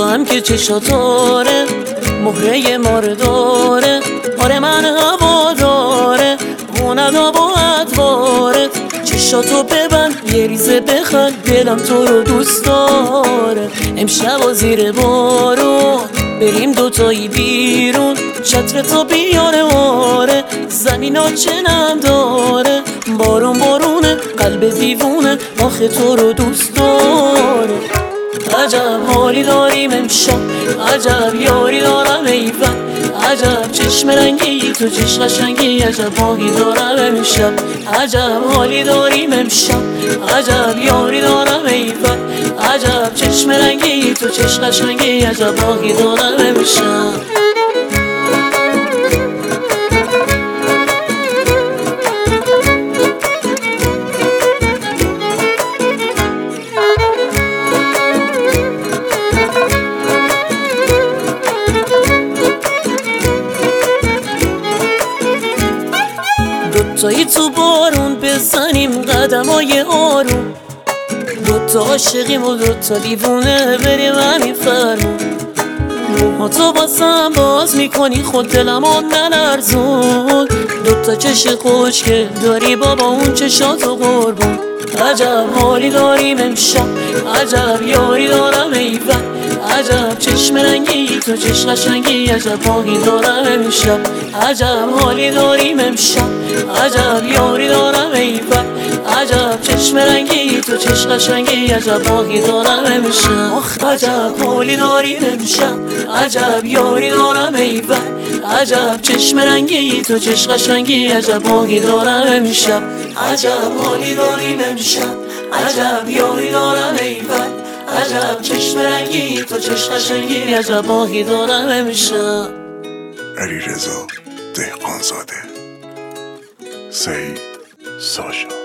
هم که چشاتاره مهره ماره داره. آره من هوا داره خوند و ادوارت. چشاتو ببند یه ریزه بخند دلم تو رو دوست داره. امشب و زیر بارون بریم دوتایی بیرون. چتر تو بیاره آره زمین ها چنم داره. بارون بارونه قلب دیوونه آخه تو رو دوست داره. عجب حالی داریم امشب عجب یاری دارم ایفن. عجب چشم رنگی تو چشم قشنگی عجب باقی دارم امشب. عجب حالی داریم امشب عجب یاری دارم ایفن. عجب چشم رنگی تو چشم قشنگی عجب باقی دارم امشب. دوتایی تو بارون بزنیم قدمای آروم. دوتا عاشقیم و دوتا دیوونه بریم همین فرمون. موهاتو باسم باز میکنی خود دلمو نلرزون. دوتا چش خوشگل داری بابا اون چشاتو قربون. عجب حالی داریم امشب عجب یاری دارم ایفن. عجب چشم رنگی تو چشم قشنگی عجب باقی دارم امشب. عجب حالی داریم امشب عجب یاری دارم ایفن. عجب چشم رنگی تو چشم قشنگی عجب باقی دارم امشب. عجب حالی داریم امشب عجب یاری دارم ایفن. عجب چشم رنگی تو چشم قشنگی عجب باقی دارم امشب. عجب حالی داریم امشب عجب یاری دارم ایفن. عجب چشم رنگی تو چشم قشنگی عجب باقی دارم امشب. علیرضا دهقانزاده، سعید ساشا.